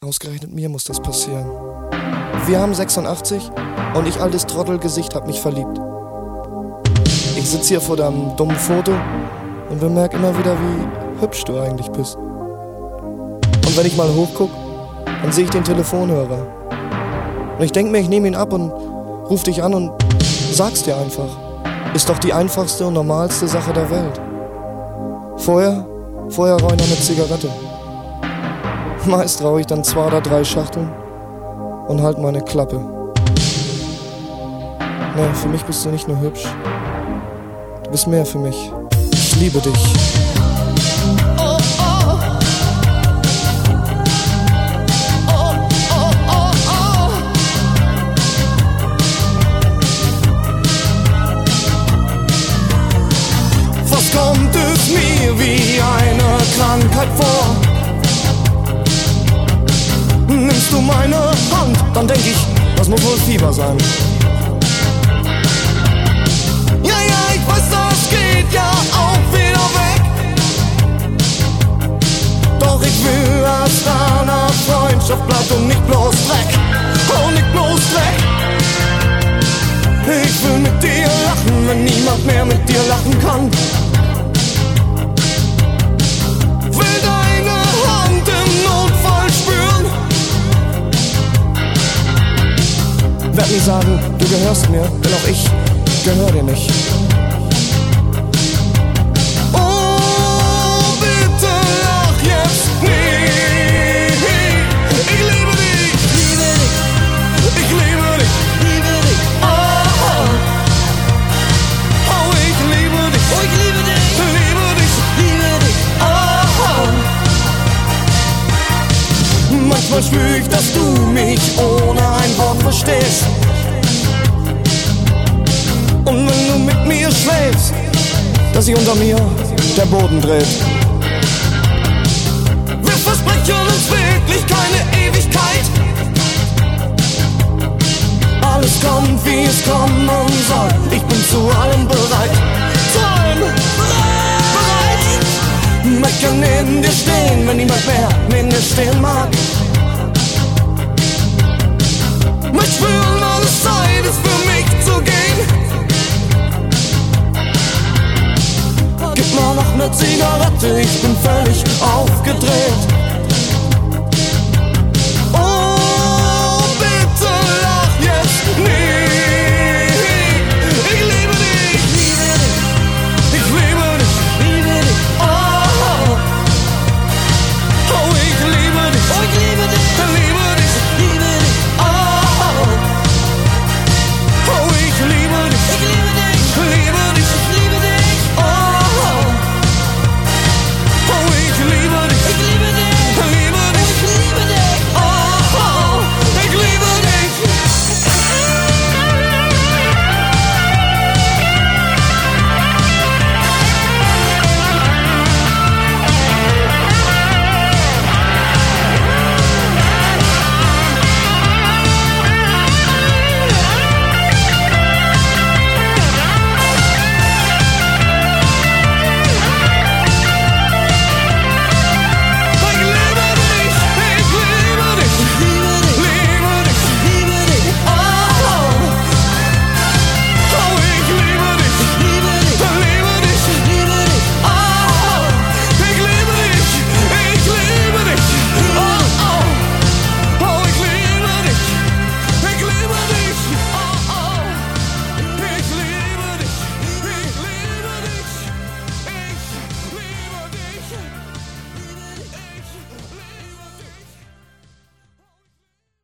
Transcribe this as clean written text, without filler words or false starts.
Ausgerechnet mir muss das passieren. Wir haben 86 und ich, altes Trottelgesicht, hab mich verliebt. Ich sitz hier vor deinem dummen Foto und bemerk immer wieder, wie hübsch du eigentlich bist. Und wenn ich mal hochguck, dann sehe ich den Telefonhörer. Und ich denk mir, ich nehme ihn ab und ruf dich an und sag's dir einfach. Ist doch die einfachste und normalste Sache der Welt. Vorher rauch ich noch eine Zigarette. Meist rauche ich dann 2 oder 3 Schachteln und halt meine Klappe. Nee, für mich bist du nicht nur hübsch. Du bist mehr für mich. Ich liebe dich. Oh, oh. Oh, oh, oh, oh. Was kommt es mir wie eine Krankheit vor? Nimmst du meine Hand, dann denk ich, das muss wohl Fieber sein. Ja, ich weiß, das geht ja auch wieder weg. Doch ich will, dass deiner Freundschaft bleibt und nicht bloß Dreck. Oh, nicht bloß Dreck. Ich will mit dir lachen, wenn niemand mehr mit dir lachen kann. Will deine Hand im Notfall spüren. Werd nie sagen, du gehörst mir, denn auch ich gehör dir nicht. Oh, bitte lach jetzt nicht. Ich liebe dich, ich liebe dich, oh, oh, ich liebe dich, Oh, ich liebe dich, liebe dich, oh. Manchmal spür ich, dass du mich ohne ein Wort verstehst. Und wenn du mit mir schläfst, dass sich unter mir der Boden dreht. Wir versprechen uns wirklich keine Ewigkeit. Alles kommt, wie es kommen soll. Ich bin zu allem bereit. Zu allem bereit. Möchte neben dir stehen, wenn niemand mehr neben dir stehen mag. Möchte spüren, alles Zeit ist für mich zu gehen. Gib mal noch ne Zigarette, ich bin völlig aufgedreht.